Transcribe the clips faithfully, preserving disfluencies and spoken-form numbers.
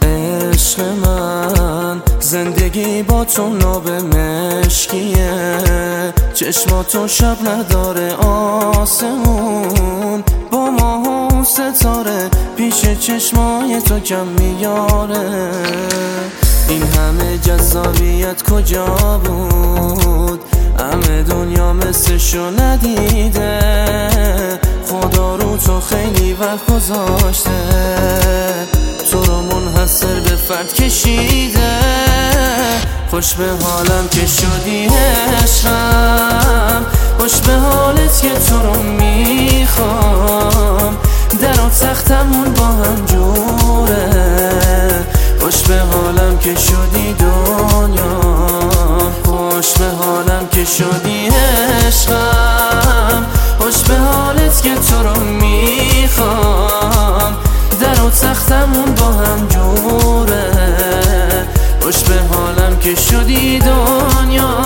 عشق من زندگی با تو ناب مشکیه، چشماتو شب نداره آسمون، با ماه و ستاره پیش چشمای تو کم میاره. این همه جذابیت کجا بود؟ همه دنیا مثلشو ندیده، خدا رو تو خیلی وقت گذاشته، تو رو منحصر به فرد کشیده. خوش به حالم که شدی عشقم، خوش به حالت که تو رو میخوام، در و تختمون با هم جوره. خوش به حالم که شدی دنیا، خوش به حالم که شدی عشقم، خوش به حالت که تو رو میخوام، در و تختمون با هم جوره. خوش به حالم که شدی دنیا.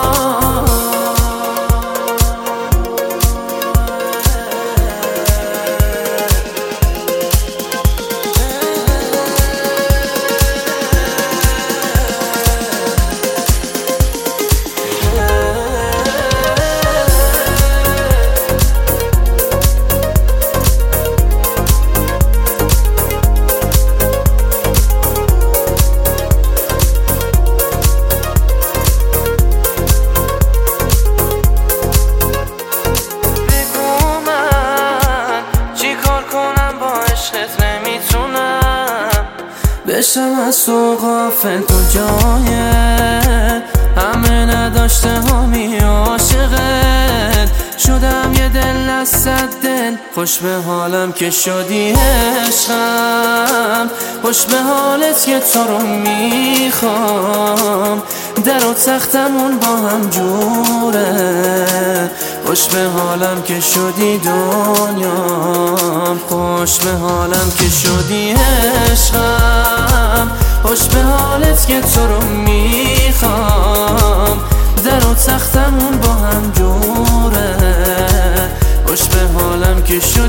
بشم از تو غافل تو جایه، همه نداشته همی عاشقت، شدم یه دل از صد دل. خوش به حالم که شدی عشقم، خوش به حالت که تو رو میخوام، در و تختمون با هم جوره. خوش به حالم که شدی دنیا، خوش به حالم که شدی عشقم، خوش به حالت که تو رو میخوام، در و تختمون با هم جوره. خوش به حالم که شدی